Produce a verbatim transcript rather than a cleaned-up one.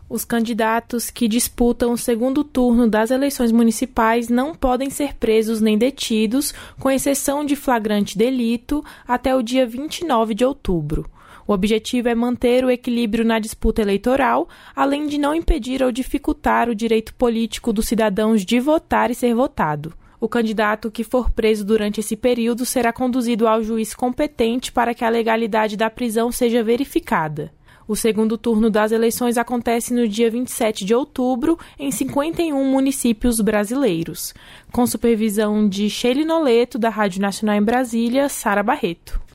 Os candidatos que disputam o segundo turno das eleições municipais não podem ser presos nem detidos, com exceção de flagrante delito, até o dia vinte e nove de outubro. O objetivo é manter o equilíbrio na disputa eleitoral, além de não impedir ou dificultar o direito político dos cidadãos de votar e ser votado. O candidato que for preso durante esse período será conduzido ao juiz competente para que a legalidade da prisão seja verificada. O segundo turno das eleições acontece no dia vinte e sete de outubro, em cinquenta e um municípios brasileiros. Com supervisão de Sheila Noleto, da Rádio Nacional em Brasília, Sara Barreto.